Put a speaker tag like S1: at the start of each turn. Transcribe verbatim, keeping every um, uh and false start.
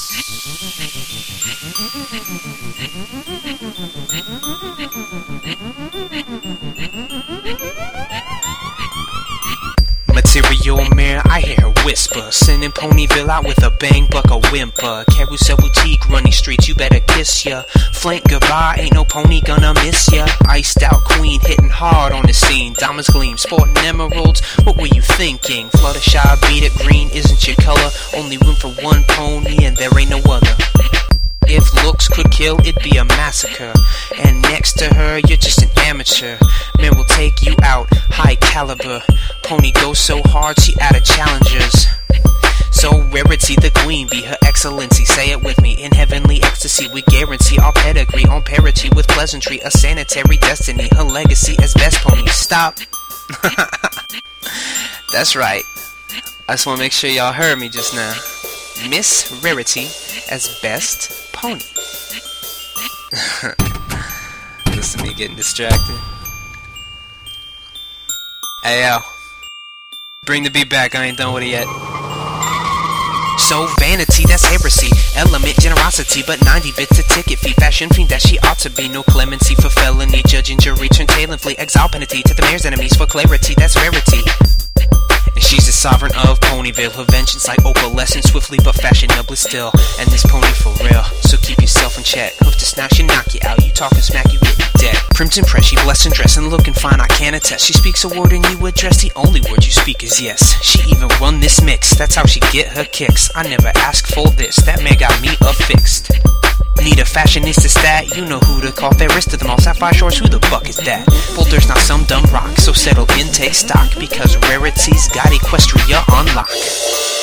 S1: Material mirror, I hear her whisper, sending Ponyville out with a bang, buck a whimper. Carousel boutique, running streets, you better kiss ya. Flank goodbye, ain't no pony gonna miss ya. Iced out queen, hitting hard on the scene. Diamonds gleam, sporting emeralds, what were you thinking? Fluttershy, beat it green, isn't your color? Only room for one pony and there ain't no other. If looks could kill, it'd be a massacre. And next to her, you're just an amateur. Man will take you out, high caliber. Pony goes so hard, she out of challengers. So Rarity the queen, be her excellency. Say it with me, in heavenly ecstasy we guarantee our pedigree on parity with pleasantry. A sanitary destiny, her legacy as best pony. Stop. That's right. I just want to make sure y'all heard me just now. Miss Rarity as best pony. Listen to me getting distracted. Hey yo, bring the beat back, I ain't done with it yet. So vanity, that's heresy. Element, generosity, but ninety bits a ticket fee. Fashion fiend that she ought to be. No clemency for felony. Judge and jury turn tail and flee. Exile penalty to the mayor's enemies. For clarity, that's rarity. And she's the sovereign of Ponyville. Her vengeance like opalescent, swiftly but fashionably still. And this pony for real, so keep yourself in check. Hoof to snap, she knock you out. You talking smack, you getting dead. Crimson press, she blessed and dressed and looking fine, I can't attest. She speaks a word and you address. The only word you speak is yes. She even run this mix, that's how she get her kicks. I never asked for this, that man got me affixed. Need a fashionista stat, you know who to call. Fairest of them all, sapphire shorts, who the fuck is that? Boulder's not some dumb rock, so settle in, take stock, because Rarity's got Equestria on lock.